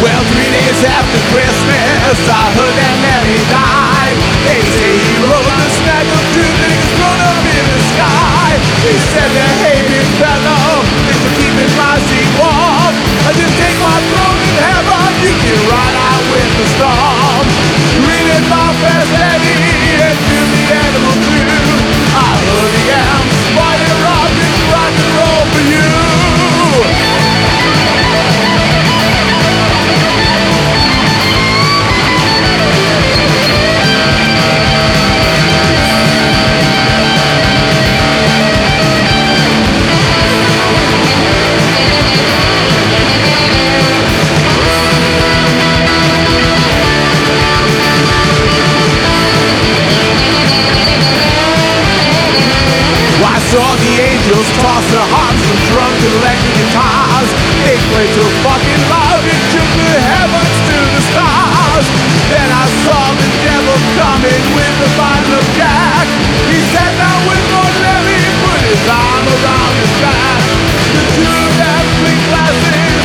Well, 3 days after Christmas, I heard that Nelly died. They say he wrote the snack of two things thrown up in the sky. They said that, hey, big fellow, thanks for keeping my seat warm. I just take my throne in heaven, you can ride out with the storm. Reading my fast Eddie and feel the animal too. I heard the amps, fire rock, it's rock and roll for you. I saw the angels toss their harps from drunk electric guitars. They played till fucking loud and shook the heavens to the stars. Then I saw the devil coming with a bottle of Jack. He sat down with Lord Nelly, put his arm around his back. The two of them blinked glasses